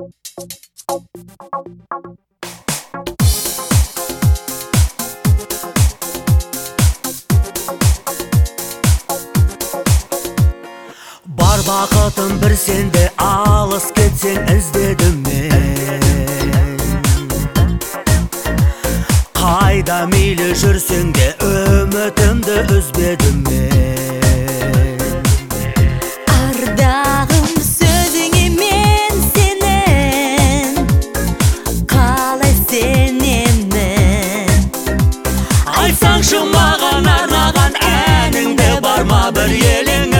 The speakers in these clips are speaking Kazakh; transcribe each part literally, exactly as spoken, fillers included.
Бар бақытым бір сенде, алыс кетсең іздедім мен. Қайда мейлі жүрсең де, үмітімді үзбедім мен. Ардағым сөзіңе мен сенен, қалай сенемін. Айтсаңшы маған арнаған әніңде бар ма бір елеңің?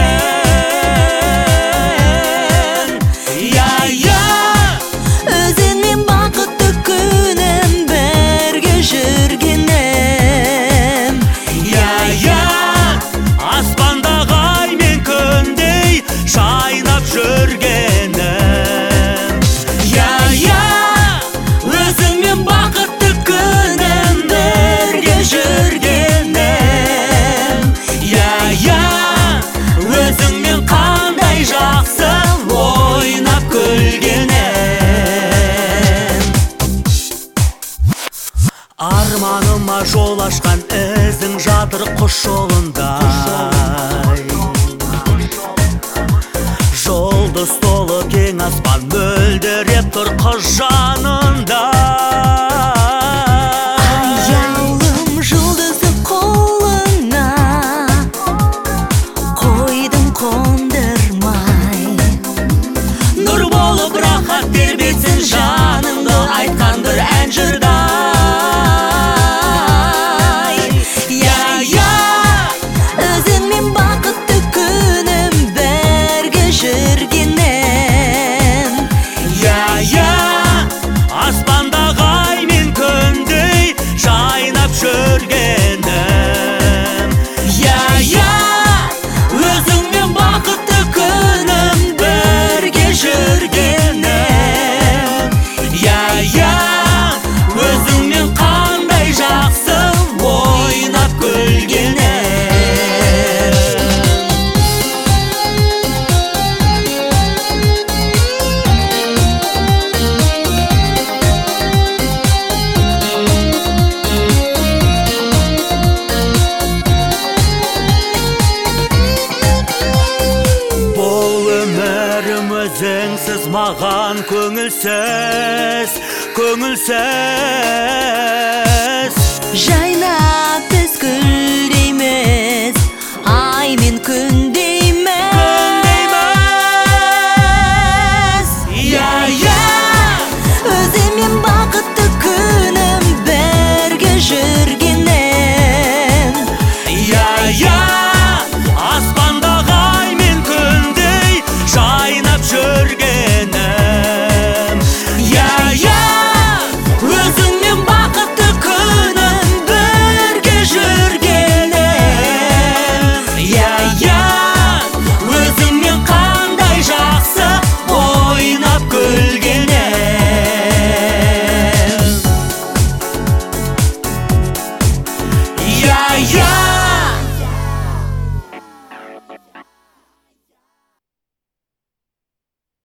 Өзіңмен бақытты күнім бірге жүргенім. Я-я, аспандағы ай мен күндей шайнап жүргенім. Я-я, өзіңмен бақытты күнім бірге жүргенім. Я-я, өзіңмен қандай жақсы ойнап күлгенім. Арманыма жол ашқан ізің жатыр құс жолындай. Жұлдыз толы кең аспан мөлдіреп тұр қыз жанында. Аялым жұлдызы қолына қойдым қондырмай. Нұр болып рахат тербетсін жанымды айтқан бір ән жырдай. Өзіңмен бақытты күнім бірге жүргенім. Я-я, аспандағы ай мен күндей жайнап жүргенім. Я-я, өзіңмен бақытты күнім бірге жүргенім. Я-я, өзіңмен қандай жақсы ойнап күлгенім. Өзіңсіз маған көңілсіз, көңілсіз. Жайнап